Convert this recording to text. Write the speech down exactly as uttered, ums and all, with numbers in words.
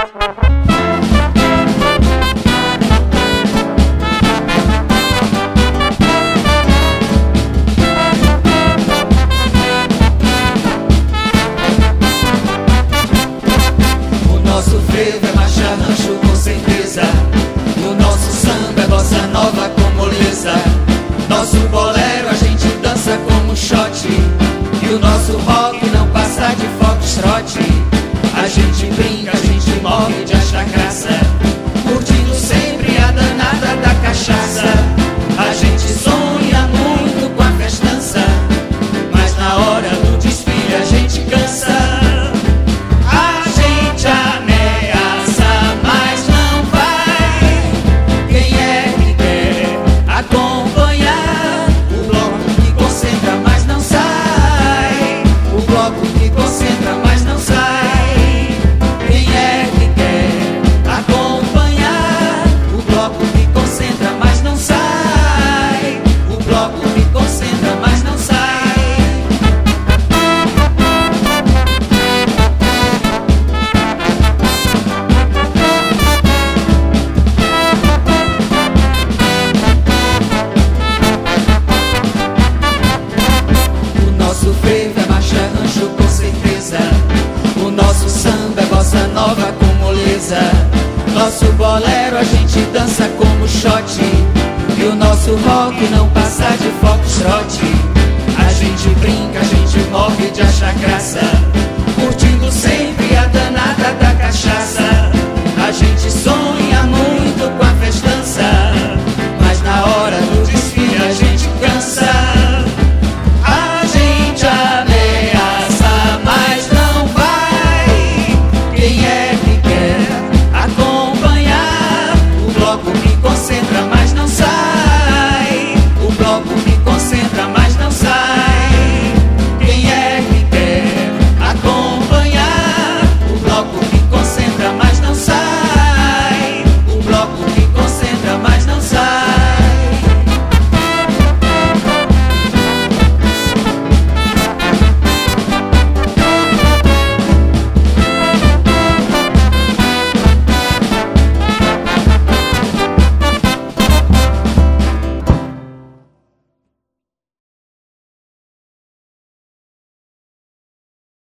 Nosso frevo é marcha, rancho com certeza. O nosso samba é bossa nova com moleza. Nosso bolero a gente dança como shot. E o nosso rock não passa de foxtrot. A gente brinca, a gente morre de achar graça, curtindo sempre a danada da cachaça. A gente sonha muito com a festança, mas na hora do desfile a gente cansa. Nosso bolero a gente dança como shot. E o nosso rock não passa de foxtrot. A gente brinca, a gente morre de achar graça,